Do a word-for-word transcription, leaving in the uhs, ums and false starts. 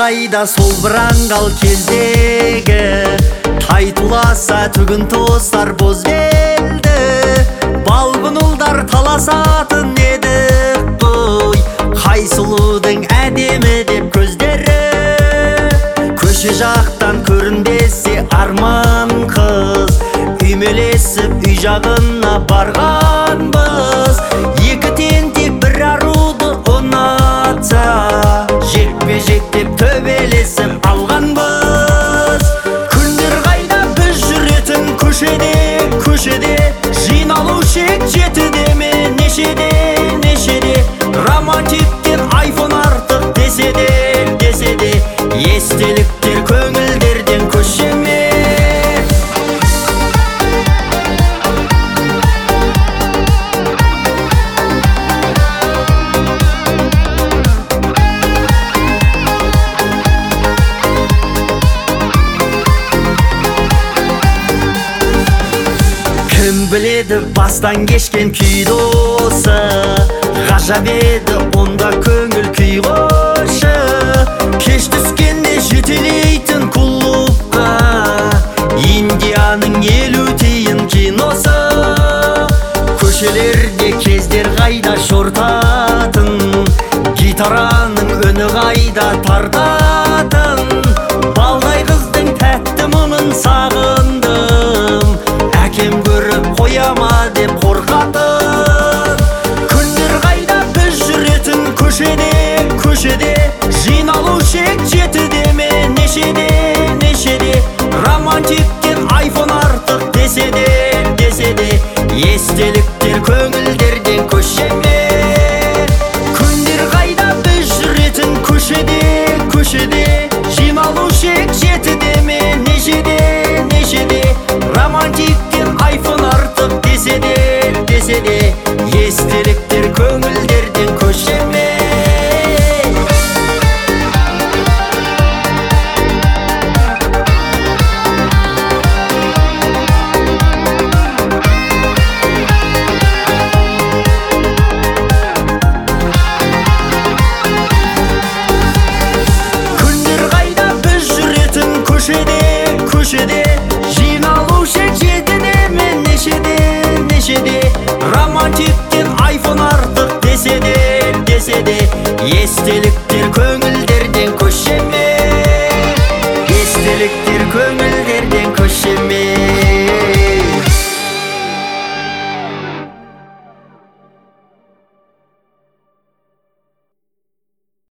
қайда сол біраңғал кездегі тайтуласа түгін тостар боз белді балбын ұлдар таласатын едік қой қай сұлудың әдемі деп көздері көше жақтан көрінбесе арман қыз үймелесіп үй жағына барғанбыз екі тентек бір аруды ұнатса жекпе жектеп төбелесіп алғанбыз күндер қайда біз жүретін көшеде көшеде жиналу шек жетіде ме нешеде нешеде романтиктен айфон артық десе де десе де естеліктер көңілдерден көше ме кім біледі бастан кешкен күйді осы ғажап еді онда көңіл күй қошы кеш түскенде жетелейтін клубқа Индияның елу тиын киносы көшелерде кездер қайда жортатын гитараның үні қайда тартатын балдай қыздың тәтті мұңын сағындым әкем көріп қояма деп қорқатын күндер қайда біз жүретін көшеде көшеде жиналу шек жетіде ме нешеде нешеде романтиктен айфон артық десе де десе де естеліктер көңілдерден көше ме күндер қайда біз жүретін көшеде көшеде жиналу шек жетіде ме нешеде нешеде романтиктен айфон артық десе де десе де естеліктер көңілдерден көше ме күндер қайда біз жүретін көшеде көшеде жиналу шек жетіде ме нешеде нешеде романтиктен айфон артық десе де десе де естеліктер көңілдерден көше ме естеліктер көңілдерден көше ме